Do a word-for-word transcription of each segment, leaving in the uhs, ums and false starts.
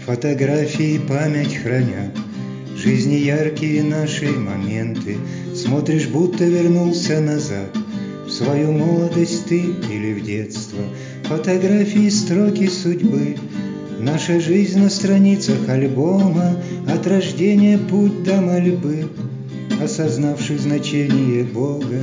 Фотографии память хранят, жизни яркие наши моменты. Смотришь, будто вернулся назад, в свою молодость ты или в детство. Фотографии, строки судьбы, наша жизнь на страницах альбома. От рождения путь до мольбы, осознавших значение Бога.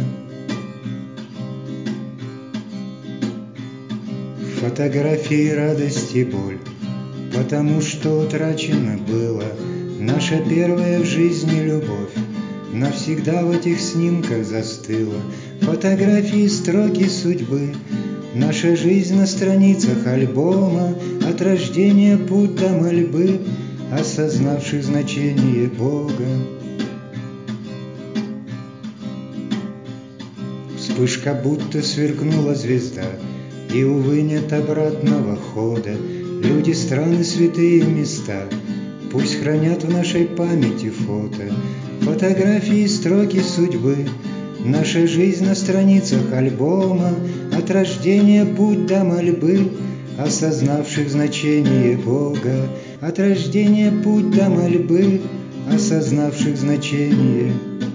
Фотографии радость и боль, потому что утрачено было наша первая в жизни любовь. Навсегда в этих снимках застыла. Фотографии, строки судьбы, наша жизнь на страницах альбома. От рождения путь до мольбы, осознавших значение Бога. Вспышка, будто сверкнула звезда, и, увы, нет обратного хода. Люди, страны, святые места, пусть хранят в нашей памяти фото. Фотографии, строки судьбы, наша жизнь на страницах альбома. От рождения путь до мольбы, осознавших значение Бога. От рождения путь до мольбы, осознавших значение